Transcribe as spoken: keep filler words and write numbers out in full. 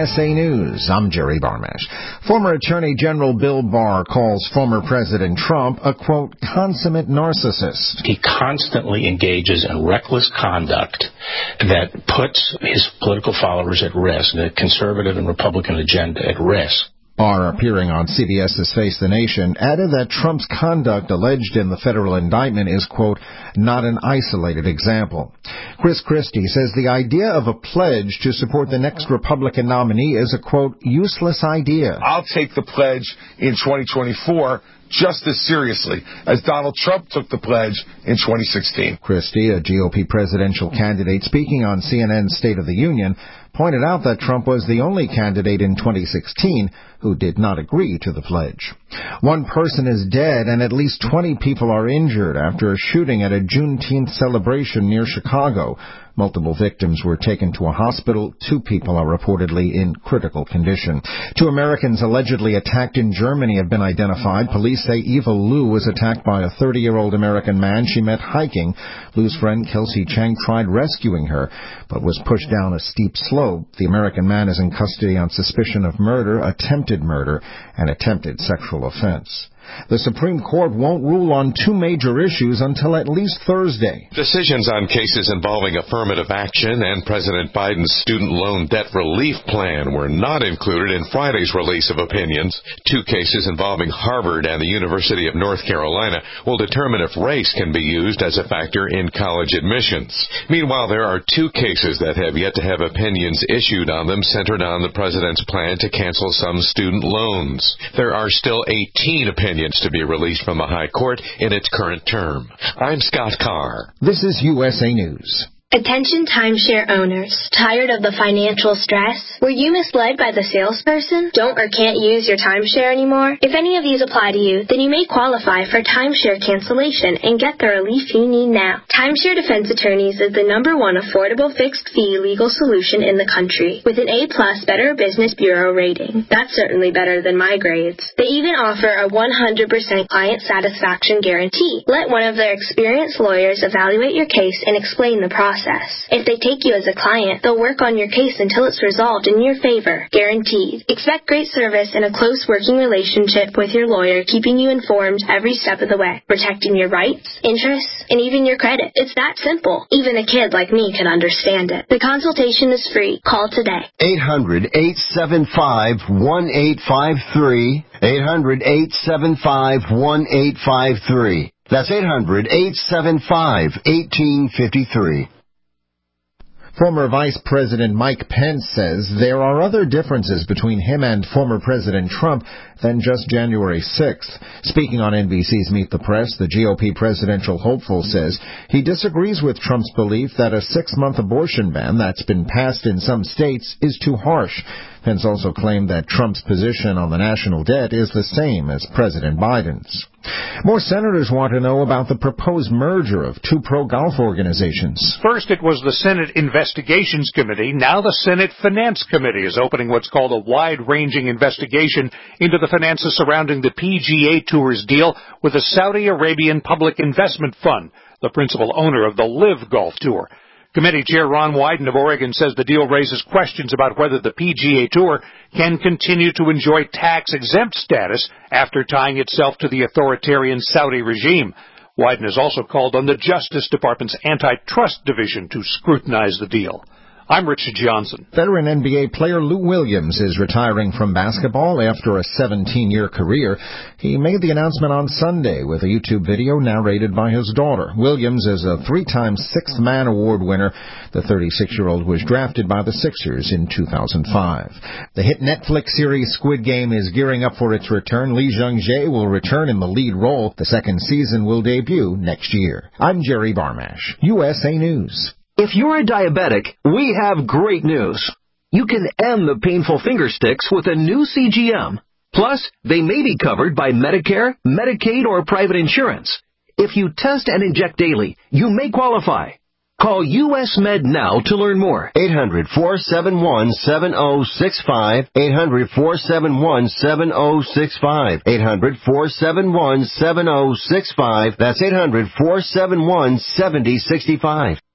S A News. I'm Jerry Barmash. Former Attorney General Bill Barr calls former President Trump a, quote, consummate narcissist. He constantly engages in reckless conduct that puts his political followers at risk, the conservative and Republican agenda at risk. Barr, appearing on CBS's Face the Nation, added that Trump's conduct alleged in the federal indictment is, quote, not an isolated example. Chris Christie says the idea of a pledge to support the next Republican nominee is a, quote, useless idea. I'll take the pledge in twenty twenty-four just as seriously as Donald Trump took the pledge in twenty sixteen. Christie, a G O P presidential candidate speaking on C N N's State of the Union, pointed out that Trump was the only candidate in twenty sixteen who did not agree to the pledge. One person is dead and at least twenty people are injured after a shooting at a Juneteenth celebration near Chicago. Multiple victims were taken to a hospital. Two people are reportedly in critical condition. Two Americans allegedly attacked in Germany have been identified. Police say Eva Liu was attacked by a thirty-year-old American man she met hiking. Liu's friend Kelsey Chang tried rescuing her, but was pushed down a steep slope. The American man is in custody on suspicion of murder, attempted murder, and attempted sexual offense. The Supreme Court won't rule on two major issues until at least Thursday. Decisions on cases involving affirmative action and President Biden's student loan debt relief plan were not included in Friday's release of opinions. Two cases involving Harvard and the University of North Carolina will determine if race can be used as a factor in college admissions. Meanwhile, there are two cases that have yet to have opinions issued on them centered on the president's plan to cancel some student loans. There are still eighteen opinions to be released from the High Court in its current term. I'm Scott Carr. This is U S A News. Attention timeshare owners. Tired of the financial stress? Were you misled by the salesperson? Don't or can't use your timeshare anymore? If any of these apply to you, then you may qualify for timeshare cancellation and get the relief you need now. Timeshare Defense Attorneys is the number one affordable fixed-fee legal solution in the country with an A-plus Better Business Bureau rating. That's certainly better than my grades. They even offer a one hundred percent client satisfaction guarantee. Let one of their experienced lawyers evaluate your case and explain the process. If they take you as a client, they'll work on your case until it's resolved in your favor. Guaranteed. Expect great service and a close working relationship with your lawyer, keeping you informed every step of the way, protecting your rights, interests, and even your credit. It's that simple. Even a kid like me can understand it. The consultation is free. Call today. eight hundred, eight seven five, one eight five three. eight hundred, eight seven five, one eight five three. That's eight hundred, eight seven five, one eight five three. Former Vice President Mike Pence says there are other differences between him and former President Trump than just January sixth. Speaking on N B C's Meet the Press, the G O P presidential hopeful says he disagrees with Trump's belief that a six-month abortion ban that's been passed in some states is too harsh. Pence also claimed that Trump's position on the national debt is the same as President Biden's. More senators want to know about the proposed merger of two pro-golf organizations. First, it was the Senate Investigations Committee. Now the Senate Finance Committee is opening what's called a wide-ranging investigation into the finances surrounding the P G A Tour's deal with the Saudi Arabian Public Investment Fund, the principal owner of the LIV Golf Tour. Committee Chair Ron Wyden of Oregon says the deal raises questions about whether the P G A Tour can continue to enjoy tax-exempt status after tying itself to the authoritarian Saudi regime. Wyden has also called on the Justice Department's Antitrust Division to scrutinize the deal. I'm Richard Johnson. Veteran N B A player Lou Williams is retiring from basketball after a seventeen-year career. He made the announcement on Sunday with a YouTube video narrated by his daughter. Williams is a three-time Sixth Man Award winner. The thirty-six-year-old was drafted by the Sixers in two thousand five. The hit Netflix series Squid Game is gearing up for its return. Lee Jung-jae will return in the lead role. The second season will debut next year. I'm Jerry Barmash, U S A News. If you're a diabetic, we have great news. You can end the painful finger sticks with a new C G M. Plus, they may be covered by Medicare, Medicaid, or private insurance. If you test and inject daily, you may qualify. Call U S Med now to learn more. eight hundred, four seven one, seven oh six five. eight hundred, four seven one, seven oh six five. eight hundred, four seven one, seven oh six five. That's eight hundred, four seven one, seven oh six five.